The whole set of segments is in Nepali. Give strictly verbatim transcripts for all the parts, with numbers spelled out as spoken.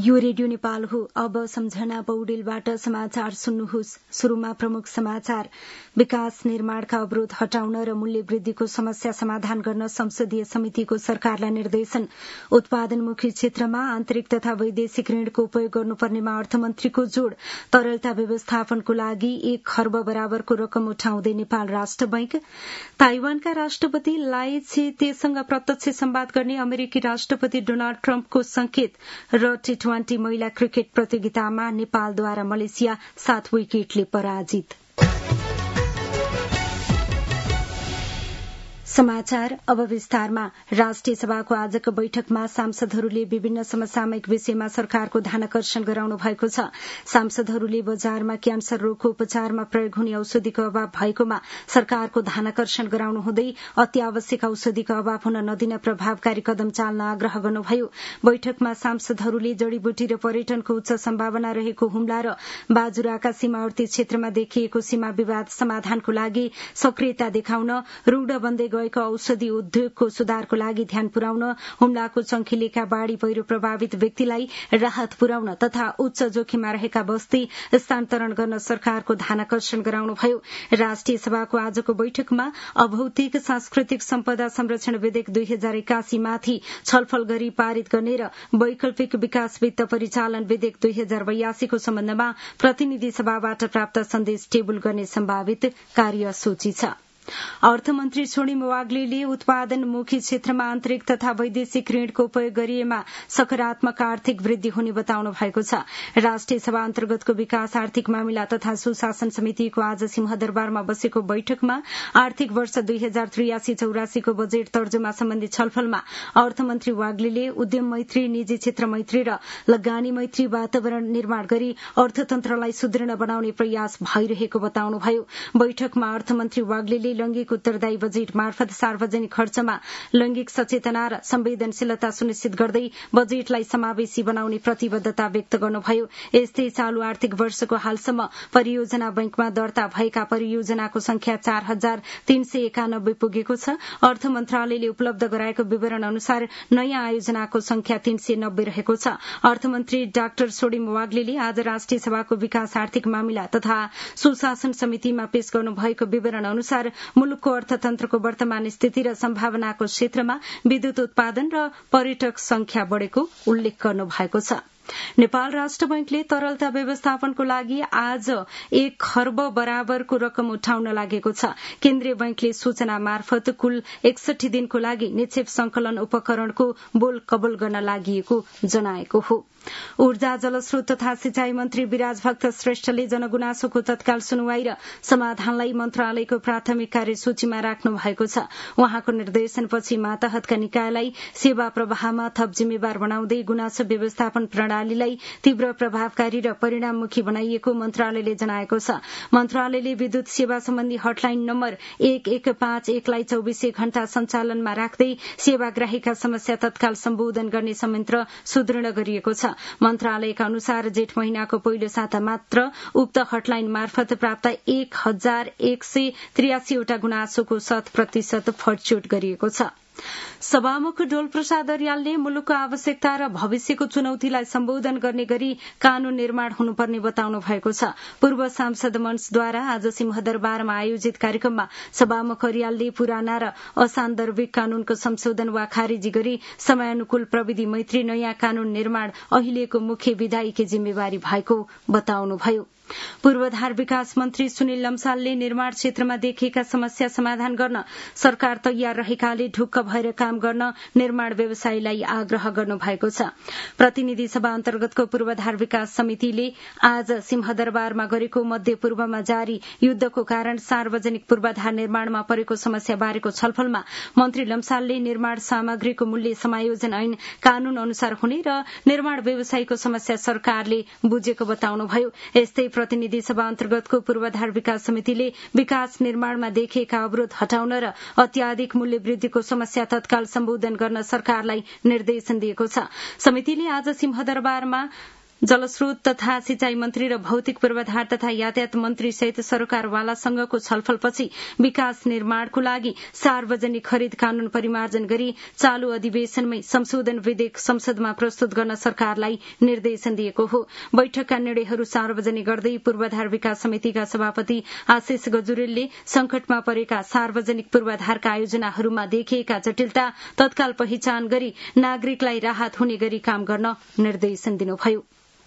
यो रेडियो नेपाल हो। अब सम्झना पौडेलबाट समाचार सुन्नुहोस्। शुरूमा प्रमुख समाचार। विकास निर्माणका अवरोध हटाउन र मूल्य वृद्धिको समस्या समाधान गर्न संसदीय समितिको सरकारलाई निर्देशन। उत्पादनमुखी क्षेत्रमा आन्तरिक तथा वैदेशिक ऋणको उपयोग गर्नुपर्नेमा अर्थमन्त्रीको जोड़। तरलता व्यवस्थापनको लागि एक खर्ब बराबरको रकम उठाउँदै नेपाल राष्ट्र बैंक। ताइवानका राष्ट्रपति लाई छितेसँग प्रत्यक्ष संवाद गर्ने अमेरिकी राष्ट्रपति डोनाल्ड ट्रम्पको संकेत र टी ट्वेन्टी महिला क्रिकेट प्रतियोगितामा नेपालद्वारा मलेसिया सात विकेटले पराजित। समाचार अब विस्तारमा। राष्ट्रिय सभाको आजको बैठकमा सांसदहरूले विभिन्न समसामयिक विषयमा सरकारको ध्यानाकर्षण गराउनु भएको छ। सांसदहरूले बजारमा क्यान्सर रोगको उपचारमा प्रयोग हुने औषधिको अभाव भएकोमा सरकारको ध्यानाकर्षण गराउनु हुँदै अत्यावश्यक औषधिको अभाव हुन नदिन प्रभावकारी कदम चाल्न आग्रह गर्नुभयो। बैठकमा सांसदहरूले जड़ीबुटी र पर्यटनको उच्च सम्भावना रहेको हुम्ला र बाजुराका सीमावर्ती क्षेत्रमा देखिएको सीमा विवाद समाधानको लागि सक्रियता देखाउन, रूढ बन्दै गएको औषधि उद्योगको सुधारको लागि ध्यान पुर्याउन, हुम्लाको चंखिलेका बाढ़ी पहिरो प्रभावित व्यक्तिलाई राहत पुर्याउन तथा उच्च जोखिममा रहेका बस्ती स्थानान्तरण गर्न सरकारको ध्यानाकर्षण गराउनुभयो। राष्ट्रिय सभाको आजको बैठकमा अभौतिक सांस्कृतिक सम्पदा संरक्षण विधेयक दुई हजार एकासी माथि छलफल गरी पारित गर्ने र वैकल्पिक विकास वित्त परिचालन विधेयक दुई हजार बयासीको सम्बन्धमा प्रतिनिधि सभाबाट प्राप्त सन्देश टेबुल गर्ने सम्भावित कार्यसूची छ। अर्थमन्त्री स्वर्णिम वाग्लेले उत्पादनमुखी क्षेत्रमा आन्तरिक तथा वैदेशिक ऋणको उपयोग गरिएमा सकारात्मक आर्थिक वृद्धि हुने बताउनु भएको छ। राष्ट्रिय सभा अन्तर्गतको विकास आर्थिक मामिला तथा सुशासन समितिको आज सिंहदरबारमा बसेको बैठकमा आर्थिक वर्ष दुई हजार त्रियासी चौरासीको बजेट तर्जुमा सम्बन्धी छलफलमा अर्थमन्त्री वाग्लेले उद्यम मैत्री, निजी क्षेत्र मैत्री र लगानी मैत्री वातावरण निर्माण गरी अर्थतन्त्रलाई सुदृढ़ बनाउने प्रयास भइरहेको बताउनुभयो। बैठकमा अर्थमन्त्री वाग्लेले लैंगिक उत्तरदायी बजेट मार्फत सार्वजनिक खर्चमा लैंगिक सचेतना र संवेदनशीलता सुनिश्चित गर्दै बजेटलाई समावेशी बनाउने प्रतिबद्धता व्यक्त गर्नुभयो। यस्तै चालू आर्थिक वर्षको हालसम्म परियोजना बैंकमा दर्ता भएका परियोजनाको संख्या चार हजार तीन सय एकानब्बे पुगेको छ। अर्थ मन्त्रालयले उपलब्ध गराएको विवरण अनुसार नयाँ आयोजनाको संख्या तीन सय नब्बे रहेको छ। अर्थमन्त्री डाक्टर स्वर्णिम वाग्लेले आज राष्ट्रिय सभाको विकास आर्थिक मामिला तथा सुशासन समितिमा पेश गर्नुभएको विवरण अनुसार मुलुकको अर्थतन्त्रको वर्तमान स्थिति र सम्भावनाको क्षेत्रमा विद्युत उत्पादन र पर्यटक संख्या बढ़ेको उल्लेख गर्नु भएको छ। नेपाल राष्ट्र बैंकले तरलता व्यवस्थापनको लागि आज एक खर्ब बराबरको रकम उठाउन लागेको छ। केन्द्रीय बैंकले सूचना मार्फत कुल एकसठी दिनको लागि निक्षेप संकलन उपकरणको बोल कबूल गर्न लागि जनाएको हो। ऊर्जा, जलस्रोत तथा सिंचाई मन्त्री विराज भक्त श्रेष्ठले जनगुनासोको तत्काल सुनवाई र समाधानलाई मन्त्रालयको प्राथमिक कार्यसूचीमा राख्नु भएको छ। उहाँको निर्देशनपछि मातहतका निकायलाई सेवा प्रवाहमा थप जिम्मेवार बनाउँदै गुनासो व्यवस्थापन प्रणालीलाई तीव्र, प्रभावकारी र परिणाममुखी बनाइएको मन्त्रालयले जनाएको छ। मन्त्रालयले विद्युत सेवा सम्बन्धी हटलाइन नम्बर एक एक पाँच एकलाई चौबिसै घण्टा सञ्चालनमा राख्दै सेवाग्राहीका समस्या तत्काल सम्बोधन गर्ने संयन्त्र सुदृढ़ गरिएको छ। मन्त्रालयका अनुसार जेठ महिनाको पहिलो साता मात्र उक्त हटलाइन मार्फत प्राप्त एक हजार एक सय त्रियासीवटा गुनासोको शत प्रतिशत फटचोट गरिएको छ। सभामुख डोल प्रसाद अर्यालले मुलुकको आवश्यकता र भविष्यको चुनौतीलाई सम्बोधन गर्ने गरी कानून निर्माण हुनुपर्ने बताउनु भएको छ। पूर्व सांसद मञ्चद्वारा आज सिंहदरबारमा आयोजित कार्यक्रममा सभामुख अर्यालले पुराना र असान्दर्भिक कानूनको संशोधन वा खारेजी गरी समयानुकूल प्रविधि मैत्री नयाँ कानून निर्माण अहिलेको मुख्य विधायिकी जिम्मेवारी भएको बताउनुभयो। पूर्वाधार विकास मन्त्री सुनिल लम्सालले निर्माण क्षेत्रमा देखिएका समस्या समाधान गर्न सरकार तयार रहेकाले ढुक्क भएर काम गर्न निर्माण व्यवसायीलाई आग्रह गर्नु भएको छ। प्रतिनिधि सभा अन्तर्गतको पूर्वाधार विकास समितिले आज सिंहदरबारमा गरेको मध्यपूर्वमा जारी युद्धको कारण सार्वजनिक पूर्वाधार निर्माणमा परेको समस्या बारेको छलफलमा मन्त्री लम्सालले निर्माण सामग्रीको मूल्य समायोजन ऐन कानून अनुसार हुने र निर्माण व्यवसायीको समस्या सरकारले बुझेको बताउनुभयो। यस्तै प्रतिनिधि सभा अन्तर्गतको पूर्वाधार विकास समितिले विकास निर्माणमा देखिएका अवरोध हटाउन र अत्याधिक मूल्य वृद्धिको समस्या तत्काल सम्बोधन गर्न सरकारलाई निर्देशन दिएको छ। समितिले आज सिंहदरबारमा जलस्रोत तथा सिंचाई मन्त्री र भौतिक पूर्वाधार तथा यातायात मन्त्री सहित सरकारवालासँगको छलफलपछि विकास निर्माणको लागि सार्वजनिक खरिद कानून परिमार्जन गरी चालू अधिवेशनमै संशोधन विधेयक संसदमा प्रस्तुत गर्न सरकारलाई निर्देशन दिएको हो। बैठकका निर्णयहरू सार्वजनिक गर्दै पूर्वाधार विकास समितिका सभापति आशिष गजुरेलले संकटमा परेका सार्वजनिक पूर्वाधारका आयोजनाहरूमा देखिएका जटिलता तत्काल पहिचान गरी नागरिकलाई राहत हुने गरी काम गर्न निर्देशन दिनुभयो।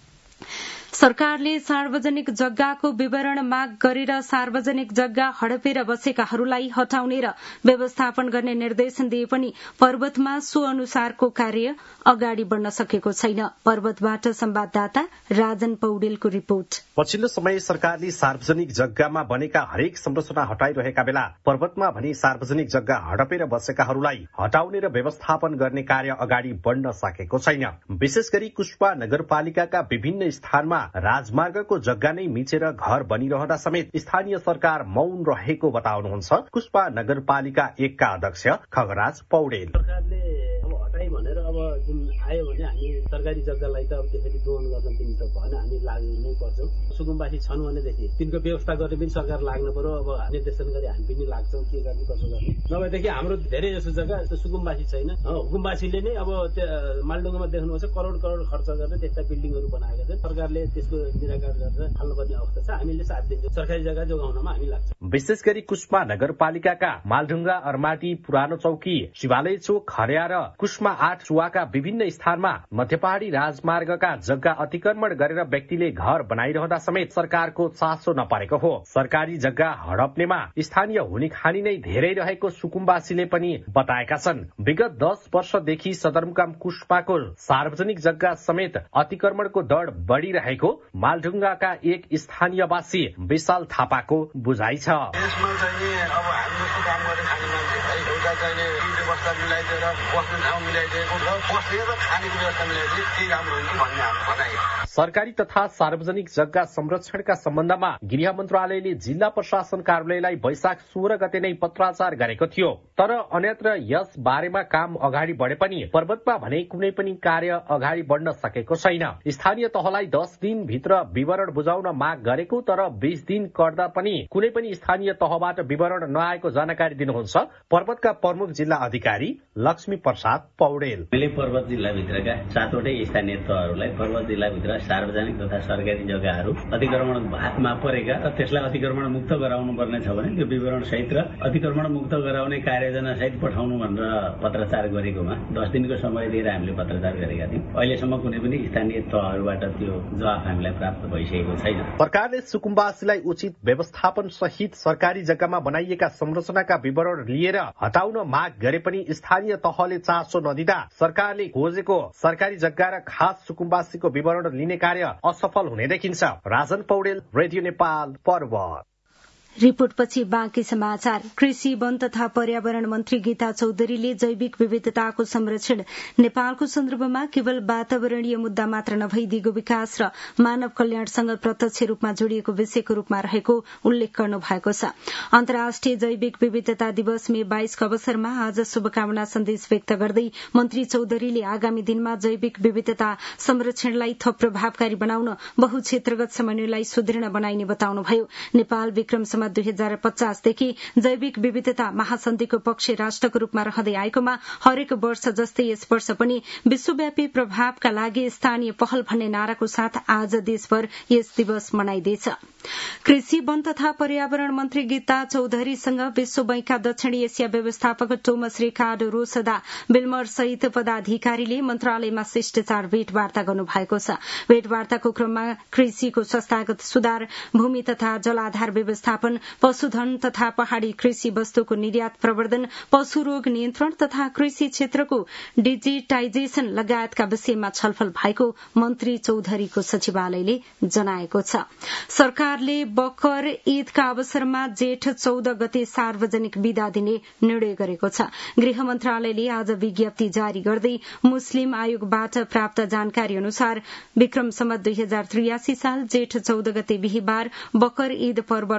सरकारले सार्वजनिक जग्गाको विवरण माग गरेर सार्वजनिक जग्गा हडपेर बसेकाहरूलाई हटाउने र व्यवस्थापन गर्ने निर्देशन दिए पनि पर्वतमा सो अनुसारको कार्य अगाडि बढ़न सकेको छैन। पर्वतबाट संवाददाता राजन पौडेलको रिपोर्ट। पछिल्लो समय सरकारले सार्वजनिक जग्गामा बनेका हरेक संरचना हटाइरहेका बेला पर्वतमा भने सार्वजनिक जग्गा हडपेर बसेकाहरूलाई हटाउने र व्यवस्थापन गर्ने कार्य अगाडि बढ़न सकेको छैन। विशेष गरी कुस्पा नगरपालिकाका विभिन्न स्थानमा राजमार्गको जग्गा नै मिचेर घर बनिरहँदा समेत स्थानीय सरकार मौन रहेको बताउनुहुन्छ कुस्पा नगरपालिका एकका अध्यक्ष खगराज पौडेल। सरकारले अब हटाई भनेर अब जुन आयो भने हामी सरकारी जग्गालाई त अब त्यसरी दोहन गर्न दिनु त भएन, हामी लाग्नै पर्छौँ। सुकुम्बासी छन् भनेदेखि तिनको व्यवस्था गर्ने पनि सरकार लाग्नु पर्यो। अब निर्देशन गरी हामी पनि लाग्छौँ, के गर्ने कसो गर्ने। नभएदेखि हाम्रो धेरै जसो जग्गा सुकुम्बासी छैन। हुकुमबासीले नै अब मालडुङ्गामा देख्नुहुन्छ करोड करोड खर्च गरेर त्यस्ता बिल्डिङहरू बनाएका छन्। सरकारले त्यसको निराकरण गरेर हाल्नुपर्ने अवस्था छ। हामीले साथ दिन्छौँ, सरकारी जग्गा जोगाउनमा हामी लाग्छौँ। विशेष गरी कुस्मा नगरपालिकाका मालढुङ्गा, अर्माटी, पुरानो चौकी, शिवालय चोक, खर्या र कुस्मा आठ चुवाका विभिन्न स्थानमा मध्यपहाड़ी राजमार्गका जग्गा अतिक्रमण गरेर व्यक्तिले घर बनाइरहँदा समेत सरकारको चासो नपरेको हो। सरकारी जग्गा हडप्नेमा स्थानीय हुने खानी नै धेरै रहेको सुकुम्बासीले पनि बताएका छन्। विगत दस वर्षदेखि सदरमुकाम कुस्पाको सार्वजनिक जग्गा समेत अतिक्रमणको दर बढ़िरहेको मालढुङ्गाका एक स्थानीयवासी विशाल थापाको बुझाइ छ। यसमा चाहिँ अब हामी जस्तो काम गर्ने खाने मान्छे है एउटा चाहिँ व्यवस्था मिलाइदिएर बस्ने ठाउँ मिलाइदिएको र बस्ने र खानेको व्यवस्था मिलाइदिए त्यही राम्रो हुन्छ भन्ने हाम्रो भनाइ। सरकारी तथा सार्वजनिक जग्गा संरक्षणका सम्बन्धमा गृह मन्त्रालयले जिल्ला प्रशासन कार्यालयलाई वैशाख सोह्र गते नै पत्राचार गरेको थियो। तर अन्यत्र यस बारेमा काम अगाडि बढे पनि पर्वतमा भने कुनै पनि कार्य अगाडि बढ्न सकेको छैन। स्थानीय तहलाई दस दिन भित्र विवरण बुझाउन माग गरेको, तर बीस दिन कर्दा पनि कुनै पनि स्थानीय तहबाट विवरण नआएको जानकारी दिनुहुन्छ पर्वतका प्रमुख जिल्ला अधिकारी लक्ष्मी प्रसाद पौडेल। मैले पर्वत जिल्लाभित्रका सातवटै स्थानीय तहहरूलाई पर्वत जिल्लाभित्र सार्वजनिक तथा सरकारी जग्गाहरू अतिक्रमणमा परेका र त्यसलाई अतिक्रमण मुक्त गराउनु पर्ने छ भने त्यो विवरण सहित र अतिक्रमण मुक्त गराउने कार्ययोजना सहित पठाउनु भनेर पत्राचार गरेकोमा दस दिनको समय दिएर हामीले पत्राचार गरेका थियौँ। अहिलेसम्म कुनै पनि स्थानीय तहहरूबाट त्यो जवाफ हामीलाई प्राप्त भइसकेको छैन। सरकारले सुकुम्बासीलाई उचित व्यवस्थापन सहित सरकारी जग्गामा बनाइएका संरचनाका विवरण लिएर हटाउन माग गरे पनि स्थानीय तहले चासो नदिँदा सरकारले खोजेको सरकारी जग्गा र खास सुकुम्बासीको विवरण लिने कार्य असफल हुने देखिन्छ। राजन पौडेल, रेडियो नेपाल, पर्वत। रिपोर्टपछि बाँकी समाचार। कृषि, वन तथा पर्यावरण मन्त्री गीता चौधरीले जैविक विविधताको संरक्षण नेपालको सन्दर्भमा केवल वातावरणीय मुद्दा मात्र नभई दिगो विकास र मानव कल्याणसँग प्रत्यक्ष रूपमा जोडिएको विषयको रूपमा रहेको उल्लेख गर्नु भएको छ। अन्तर्राष्ट्रिय जैविक विविधता दिवस मे बाइसको अवसरमा आज शुभकामना सन्देश व्यक्त गर्दै मन्त्री चौधरीले आगामी दिनमा जैविक विविधता संरक्षणलाई थप प्रभावकारी बनाउन बहुक्षेत्रगत समन्वयलाई सुदृढ़ बनाइने बताउनुभयो। नेपाल विक्रम दुई हजार पचासदेखि जैविक विविधता महासन्धिको पक्ष राष्ट्रको रूपमा रहँदै आएकोमा हरेक वर्ष जस्तै यस वर्ष पनि विश्वव्यापी प्रभावका लागि स्थानीय पहल भन्ने नाराको साथ आज देशभर यस दिवस मनाइँदैछ। कृषि, वन तथा पर्यावरण मन्त्री गीता चौधरीसँग विश्व बैंकका दक्षिण एसिया व्यवस्थापक टोमस रिकार्डो रोसदा बिल्मर सहित पदाधिकारीले मन्त्रालयमा शिष्टाचार भेटवार्ता गर्नुभएको छ। भेटवार्ताको क्रममा कृषिको संस्थागत सुधार, भूमि तथा जलाधार व्यवस्थापन, पशुधन तथा पहाड़ी कृषि वस्तुको निर्यात प्रवर्धन, पशु रोग नियन्त्रण तथा कृषि क्षेत्रको डिजिटाइजेशन लगायतका विषयमा छलफल भएको मन्त्री चौधरीको सचिवालयले जनाएको छ। सरकारले बकर ईदका अवसरमा जेठ चौध गते सार्वजनिक विदा दिने निर्णय गरेको छ। गृह मन्त्रालयले आज विज्ञप्ति जारी गर्दै मुस्लिम आयोगबाट प्राप्त जानकारी अनुसार विक्रम सम्वत दुई हजार त्रियासी साल जेठ चौध गते बिहिबार बकर ईद पर्व रहेको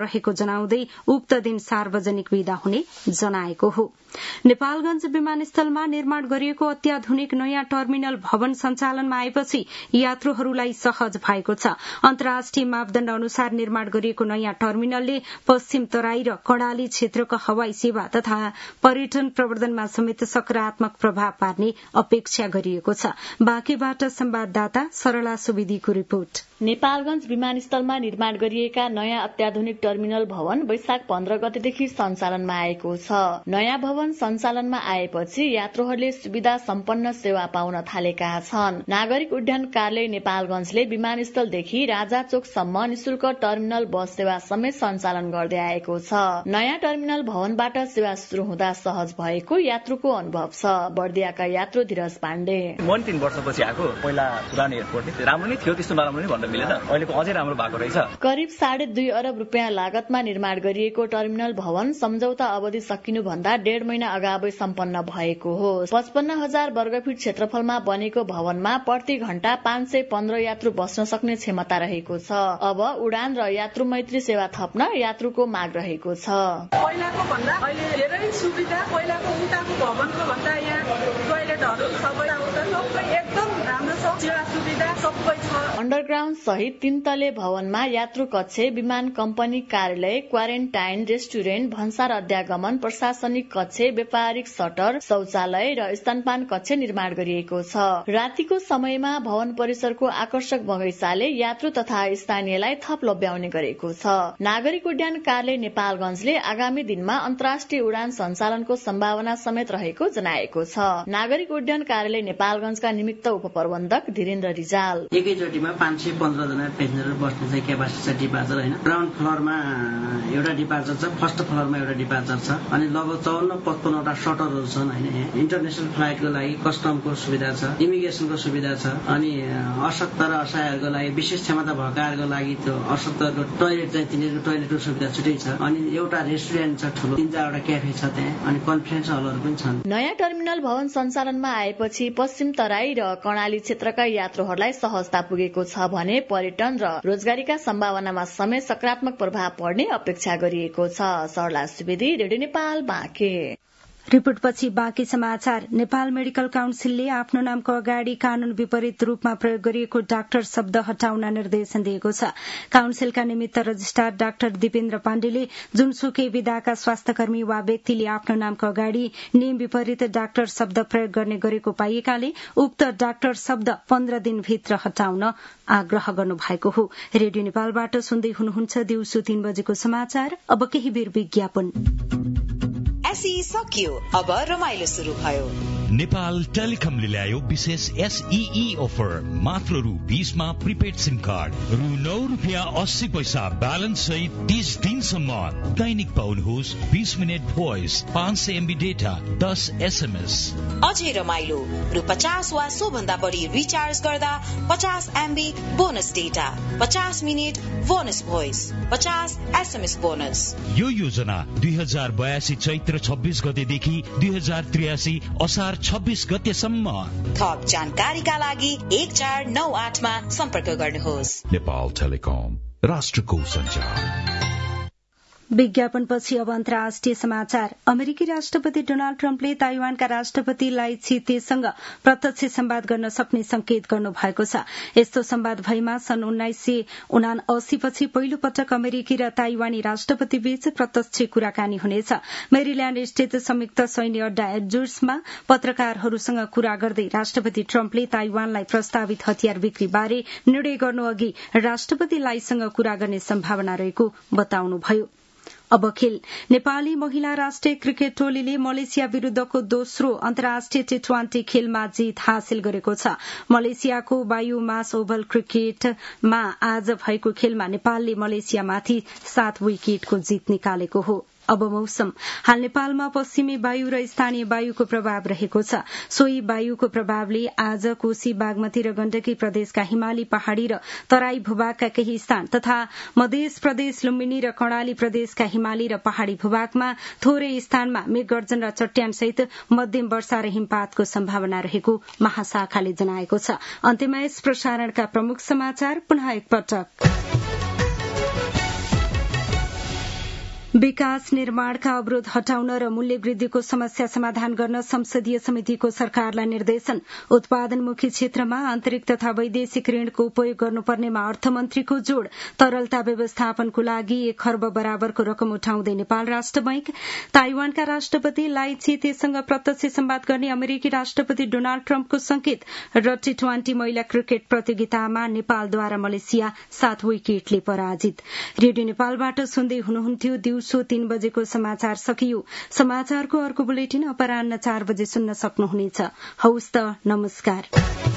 जनाउँदै उक्त दिन सार्वजनिक विदा हुने जनाएको हो। नेपालगंज विमानस्थलमा निर्माण गरिएको अत्याधुनिक नयाँ टर्मिनल भवन सञ्चालनमा आएपछि यात्रुहरूलाई सहज भएको छ। अन्तर्राष्ट्रिय मापदण्ड अनुसार निर्माण गरिएको नयाँ टर्मिनलले पश्चिम तराई र कर्णाली क्षेत्रको हवाई सेवा तथा पर्यटन प्रवर्धनमा समेत सकारात्मक प्रभाव पार्ने अपेक्षा गरिएको छ। बाँकेबाट संवाददाता सरला सुवेदीको रिपोर्ट। नेपालगंज विमानस्थलमा निर्माण गरिएका नयाँ अत्याधुनिक टर्मिनल भवन वैशाख पन्ध्र गतेदेखि सञ्चालनमा आएको छ। नयाँ भवन सञ्चालनमा आएपछि यात्रुहरूले सुविधा सम्पन्न सेवा पाउन थालेका छन्। नागरिक उड्डयन कार्यालय नेपालगंजले विमानस्थलदेखि राजाचोकसम्म निशुल्क टर्मिनल बस सेवा समेत सञ्चालन गर्दै आएको छ। नयाँ टर्मिनल भवनबाट सेवा शुरू हुँदा सहज भएको यात्रुको अनुभव छ। बर्दियाका यात्रु धीरज पाण्डे म तीन वर्षपछि आएको। पहिला पुरानो एयरपोर्ट राम्रो नै थियो, त्यस्तो नराम्रो नै भन्न मिलेन। अहिलेको अझै राम्रो भएको रहेछ। करिब साढे दुई अरब रुपियाँ लागतमा निर्माण गरिएको टर्मिनल भवन सम्झौता अवधि सकिनु भन्दा डेढ महिना अगावै सम्पन्न भएको हो। पचपन्न हजार वर्गफीट क्षेत्रफलमा बनेको भवनमा प्रति घण्टा पाँच सय पन्ध्र यात्रु बस्न सक्ने क्षमता रहेको छ। अब उडान र यात्रु मैत्री सेवा थप्न यात्रुको माग रहेको छ। पहिलाको भन्दा अहिले धेरै सुविधा, पहिलाको उताको भवनको भन्दा यहाँ टोयलेटहरू सबै एकदम राम्रो छ, सेवा सुविधा सबै छ। अन्डरग्राउन्ड सहित तीन तले भवनमा यात्रु कक्ष, विमान कम्पनी कार्यालय, क्वारेन्टाइन, रेस्टुरेन्ट, भन्सार अध्यागमन, प्रशासनिक कक्ष, व्यापारिक सटर, शौचालय र स्तनपान कक्ष निर्माण गरिएको छ। रातिको समयमा भवन परिसरको आकर्षक बगैंचाले यात्रु तथा स्थानीयलाई थप लभ्याउने गरेको छ। नागरिक उड्डयन कार्यालय नेपालगंजले आगामी दिनमा अन्तर्राष्ट्रिय उडान सञ्चालनको सम्भावना समेत रहेको जनाएको छ। नागरिक उड्डयन कार्यालय नेपालगंजका निमित्त उपप्रबन्धक धीरेन्द्र रिजाल एकैचोटिमा पाँच सय पन्ध्र जना पेसेन्जर बस्ने चाहिँ क्यापासिटी छ डिपार्चर होइन। ग्राउन्ड फ्लोरमा एउटा डिपार्चर छ, फर्स्ट फ्लोरमा एउटा डिपार्चर छ, अनि लगभग चौन्न पचपन्नवटा सटरहरू छन् होइन। इन्टरनेसनल फ्लाइटको लागि कस्टमको सुविधा छ, इमिग्रेसनको सुविधा छ, अनि अशक्त र असहायहरूको लागि विशेष क्षमता भएकाहरूको लागि त्यो अशक्तको टोयलेट चाहिँ तिनीहरूको टोयलेटको सुविधा छुट्टै छ, अनि एउटा रेस्टुरेन्ट छ ठुलो, तीन चारवटा क्याफे छ त्यहाँ, अनि कन्फरेन्स हलहरू पनि छन्। नयाँ टर्मिनल भवन सञ्चालनमा आएपछि पश्चिम तराई र कर्णाली क्षेत्रका यात्रुहरूलाई सहजता पुगेको छ भने पर्यटन र रोजगारीका सम्भावनामा समेत सकारात्मक प्रभाव पर्ने अपेक्षा गरिएको छ। सरला सुवेदी, रेडियो नेपाल, बाँके। रिपोर्टपछि बाँकी समाचार। नेपाल मेडिकल काउन्सिलले आफ्नो नामको अगाडि कानून विपरीत रूपमा प्रयोग गरिएको डाक्टर शब्द हटाउन निर्देशन दिएको छ। काउन्सिलका निमित्त रजिस्ट्रार डाक्टर दिपेन्द्र पाण्डेले जुनसुकै विधाका स्वास्थ्यकर्मी वा व्यक्तिले आफ्नो नामको अगाडि नियम विपरीत डाक्टर शब्द प्रयोग गर्ने गरेको पाइएकाले उक्त डाक्टर शब्द पन्ध्र दिनभित्र हटाउन आग्रह गर्नुभएको हो। रेडियो नेपालबाट सुन्दै हुनुहुन्छ दिउँसो तीन बजेको समाचार। अब केही बेर विज्ञापन। एसई सकियो, अब रमाइलो शुरू भयो। नेपाल टेलिकमले ल्यायो विशेष एसईई अफर। मात्र रु बीसमा प्रिपेड सिम कार्ड, रु नौ रुपियाँ अस्सी पैसा ब्यालेन्स सहित तीस दिनसम्म दैनिक पाउनुहोस् बीस मिनट भोइस, पाँच सय एमबी डेटा, दस एसएमएस। अझै रमाइलो, रु पचास वा सो भन्दा बढी रिचार्ज गर्दा पचास एमबी बोनस डेटा, पचास मिनट बोनस भोइस, पचास एसएमएस बोनस। यो योजना दुई हजार बयासी चैत्र छब्बीस गतेदेखि दुई हजार त्रियासी असार छब्बीस गतेसम्म। थप जानकारीका लागि एक चार नौ आठमा सम्पर्क गर्नुहोस्। नेपाल टेलिकम, राष्ट्रको सञ्चार। विज्ञापनपछि अब अन्तर्राष्ट्रिय समाचार। अमेरिकी राष्ट्रपति डोनाल्ड ट्रम्पले ताइवानका राष्ट्रपति लाई छितेसँग प्रत्यक्ष संवाद गर्न सक्ने संकेत गर्नु भएको छ। यस्तो संवाद भएमा सन् उन्नाइस सय उनासी पछि पहिलो पटक अमेरिकी र ताइवानी राष्ट्रपति बीच प्रत्यक्ष कुराकानी हुनेछ। मेरील्याण्ड स्थित संयुक्त सैन्य अड्डा एड्जर्समा पत्रकारहरूसँग कुरा गर्दै राष्ट्रपति ट्रम्पले ताइवानलाई प्रस्तावित हतियार बिक्री बारे निर्णय गर्नु अघि राष्ट्रपति लाईसँग कुरा गर्ने सम्भावना रहेको बताउनुभयो। अब खेल। नेपाली महिला राष्ट्रिय क्रिकेट टोलीले मलेसिया विरूद्धको दोस्रो अन्तर्राष्ट्रिय टी ट्वेन्टी खेलमा जीत हासिल गरेको छ। मलेसियाको बायुमास ओभल क्रिकेटमा आज भएको खेलमा नेपालले मलेसियामाथि सात विकेटको जीत निकालेको हो। अब मौसम। हाल नेपालमा पश्चिमी वायु र स्थानीय वायुको प्रभाव रहेको छ। सोही वायुको प्रभावले आज कोशी, बागमती र गण्डकी प्रदेशका हिमाली पहाड़ी र तराई भूभागका केही स्थान तथा मध्य प्रदेश, लुम्बिनी र कर्णाली प्रदेशका हिमाली र पहाड़ी भूभागमा थोरै स्थानमा मेघगर्जन र चट्यान सहित मध्यम वर्षा र हिमपातको सम्भावना रहेको महाशाखाले जनाएको छ। अन्त्यमा यस प्रसारणका प्रमुख समाचार पुनः एकपटक। विकास निर्माणका अवरोध हटाउन र मूल्य वृद्धिको समस्या समाधान गर्न संसदीय समितिको सरकारलाई निर्देशन। उत्पादनमुखी क्षेत्रमा आन्तरिक तथा वैदेशिक ऋणको उपयोग गर्नुपर्नेमा अर्थमन्त्रीको जोड़। तरलता व्यवस्थापनको लागि एक खर्ब बराबरको रकम उठाउँदै नेपाल राष्ट्र बैंक। ताइवानका राष्ट्रपति लाई चेतेसँग प्रत्यक्ष संवाद गर्ने अमेरिकी राष्ट्रपति डोनाल्ड ट्रम्पको संकेत र टी ट्वेन्टी महिला क्रिकेट प्रतियोगितामा नेपालद्वारा मलेसिया सात विकेटले पराजित। रेडियो नेपालबाट सुन्दै हुनुहुन्थ्यो दिउँसो तीन बजेको समाचार सकियो। समाचारको अर्को बुलेटिन अपराह्न चार बजे सुन्न सक्नुहुनेछ। हौस् त, नमस्कार।